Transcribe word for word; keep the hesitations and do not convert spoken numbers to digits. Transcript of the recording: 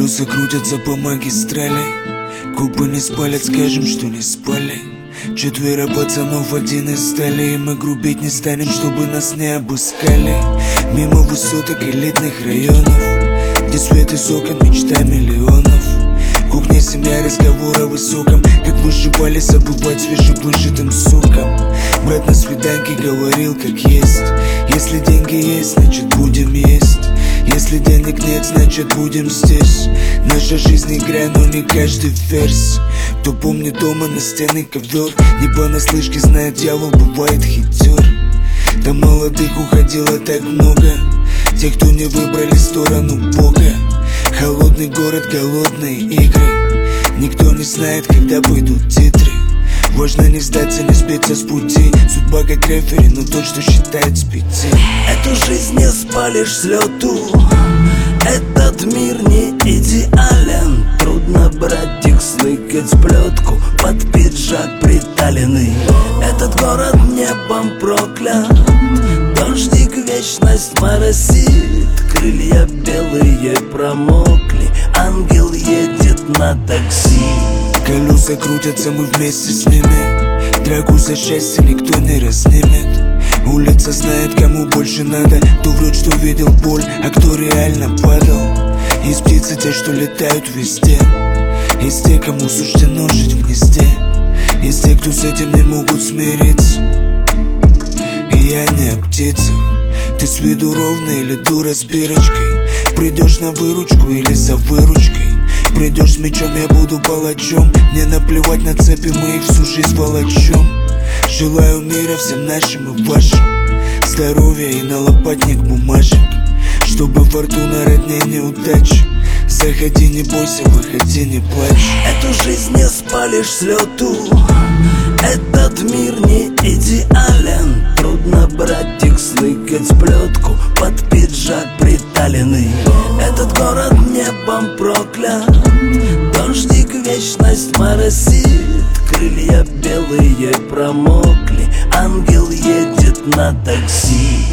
Колеса крутятся по магистрали, кубы не спалят, скажем, что не спали. Четверо пацанов, один из стали, и мы грубить не станем, чтобы нас не обыскали. Мимо высоток элитных районов, где свет из окон, мечта миллионов. Кухня, семья, разговор о высоком, как выживали, забывать свежевыжатым соком. Брат на свиданке говорил, как есть: если деньги есть, значит будем есть. Если денег нет, значит будем здесь. Наша жизнь игра, но не каждый верс. Кто помнит дома на стены ковер, не понаслышке знает, дьявол бывает хитер. До молодых уходило так много, тех, кто не выбрали сторону Бога. Холодный город, голодные игры, никто не знает, когда пойдут титры. Важно не сдаться, не сбиться с пути. Судьба как рефери, но тот, что считает с пяти. Эту жизнь не спалишь с лету, этот мир не идеален. Трудно, братик, сныкать плетку под пиджак приталенный. Этот город небом проклят, дождик вечность моросит. Крылья белые промокли, ангел едет на такси. Колеса крутятся, мы вместе с ними. Драку за счастье никто не разнимет. Улица знает, кому больше надо. Кто врет, что видел боль, а кто реально падал. Есть птицы, те, что летают везде. Есть те, кому суждено жить в гнезде. Есть те, кто с этим не могут смириться. И я не о птицах. Ты с виду ровный или дура с бирочкой? Придешь на выручку или за выручкой? Придешь с мечом, я буду палачом. Мне наплевать на цепи, мы их всю жизнь волочем. Желаю мира всем нашим и вашим, здоровья и на лопатник бумажек, чтобы фортуна роднее неудач. Заходи, не бойся, выходи, не плачь. Эту жизнь не спалишь с лету, этот мир не идеален. Трудно, братик, сныкать плетку под пиджак приталенный. Этот город небом проклят, дождик вечность моросит. Крылья белые промокли, ангел едет на такси.